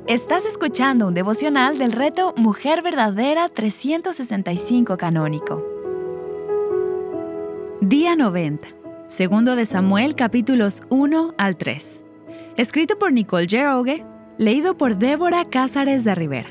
Estás escuchando un devocional del reto Mujer Verdadera 365 Canónico. Día 90. Segundo de Samuel, capítulos 1 al 3. Escrito por Nicole Yeroge, leído por Débora Cázares de Rivera.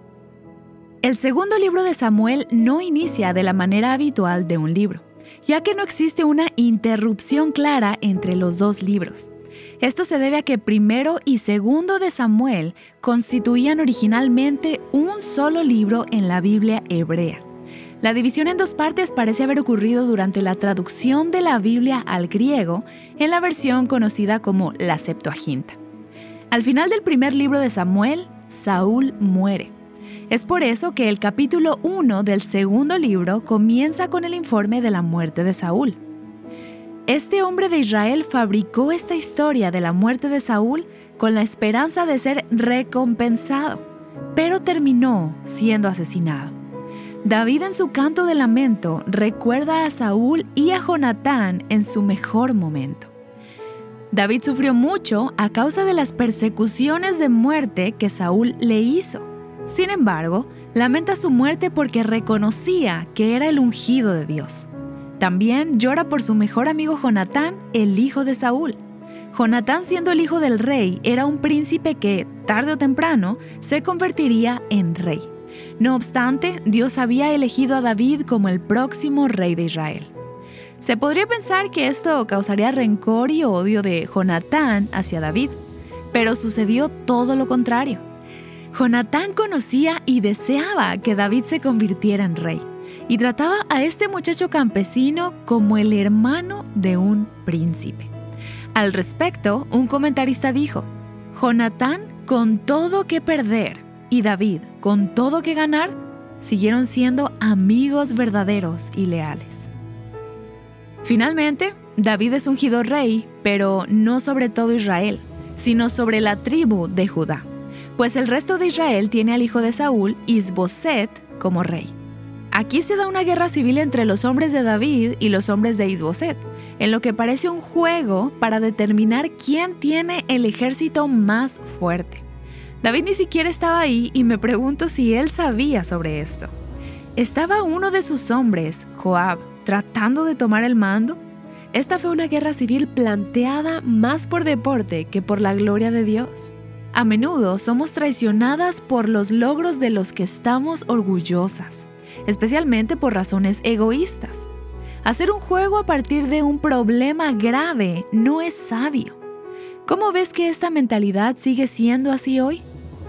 El segundo libro de Samuel no inicia de la manera habitual de un libro, ya que no existe una interrupción clara entre los dos libros. Esto se debe a que primero y segundo de Samuel constituían originalmente un solo libro en la Biblia hebrea. La división en dos partes parece haber ocurrido durante la traducción de la Biblia al griego en la versión conocida como la Septuaginta. Al final del primer libro de Samuel, Saúl muere. Es por eso que el capítulo 1 del segundo libro comienza con el informe de la muerte de Saúl. Este hombre de Israel fabricó esta historia de la muerte de Saúl con la esperanza de ser recompensado, pero terminó siendo asesinado. David en su canto de lamento recuerda a Saúl y a Jonatán en su mejor momento. David sufrió mucho a causa de las persecuciones de muerte que Saúl le hizo. Sin embargo, lamenta su muerte porque reconocía que era el ungido de Dios. También llora por su mejor amigo Jonatán, el hijo de Saúl. Jonatán, siendo el hijo del rey, era un príncipe que, tarde o temprano, se convertiría en rey. No obstante, Dios había elegido a David como el próximo rey de Israel. Se podría pensar que esto causaría rencor y odio de Jonatán hacia David, pero sucedió todo lo contrario. Jonatán conocía y deseaba que David se convirtiera en rey, y trataba a este muchacho campesino como el hermano de un príncipe. Al respecto, un comentarista dijo: Jonatán, con todo que perder, y David, con todo que ganar, siguieron siendo amigos verdaderos y leales. Finalmente, David es ungido rey, pero no sobre todo Israel, sino sobre la tribu de Judá, pues el resto de Israel tiene al hijo de Saúl, Isboset, como rey. Aquí se da una guerra civil entre los hombres de David y los hombres de Isboset, en lo que parece un juego para determinar quién tiene el ejército más fuerte. David ni siquiera estaba ahí y me pregunto si él sabía sobre esto. ¿Estaba uno de sus hombres, Joab, tratando de tomar el mando? Esta fue una guerra civil planteada más por deporte que por la gloria de Dios. A menudo somos traicionadas por los logros de los que estamos orgullosas, especialmente por razones egoístas. Hacer un juego a partir de un problema grave no es sabio. ¿Cómo ves que esta mentalidad sigue siendo así hoy?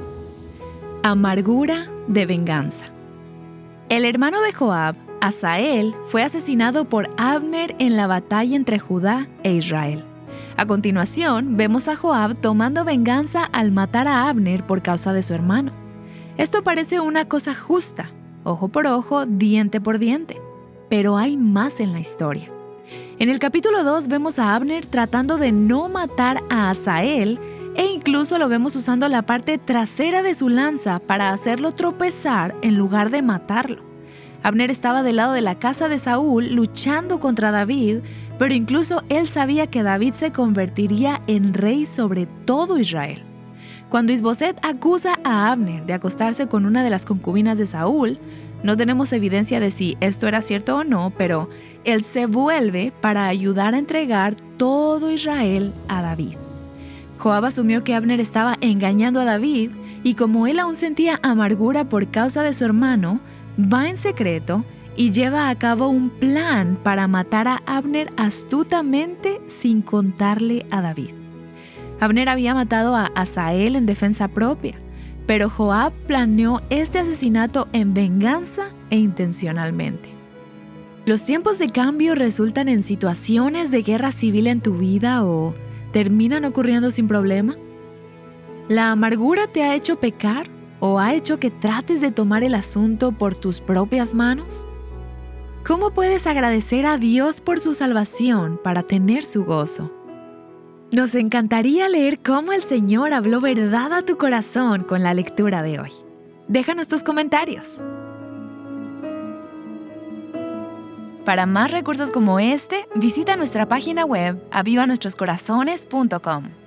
Amargura de venganza. El hermano de Joab, Asael, fue asesinado por Abner en la batalla entre Judá e Israel. A continuación, vemos a Joab tomando venganza al matar a Abner por causa de su hermano. Esto parece una cosa justa, ojo por ojo, diente por diente. Pero hay más en la historia. En el capítulo 2 vemos a Abner tratando de no matar a Asael e incluso lo vemos usando la parte trasera de su lanza para hacerlo tropezar en lugar de matarlo. Abner estaba del lado de la casa de Saúl luchando contra David, pero incluso él sabía que David se convertiría en rey sobre todo Israel. Cuando Isboset acusa a Abner de acostarse con una de las concubinas de Saúl, no tenemos evidencia de si esto era cierto o no, pero él se vuelve para ayudar a entregar todo Israel a David. Joab asumió que Abner estaba engañando a David y como él aún sentía amargura por causa de su hermano, va en secreto y lleva a cabo un plan para matar a Abner astutamente sin contarle a David. Abner había matado a Asael en defensa propia, pero Joab planeó este asesinato en venganza e intencionalmente. ¿Los tiempos de cambio resultan en situaciones de guerra civil en tu vida o terminan ocurriendo sin problema? ¿La amargura te ha hecho pecar o ha hecho que trates de tomar el asunto por tus propias manos? ¿Cómo puedes agradecer a Dios por su salvación para tener su gozo? Nos encantaría leer cómo el Señor habló verdad a tu corazón con la lectura de hoy. Déjanos tus comentarios. Para más recursos como este, visita nuestra página web avivanuestroscorazones.com.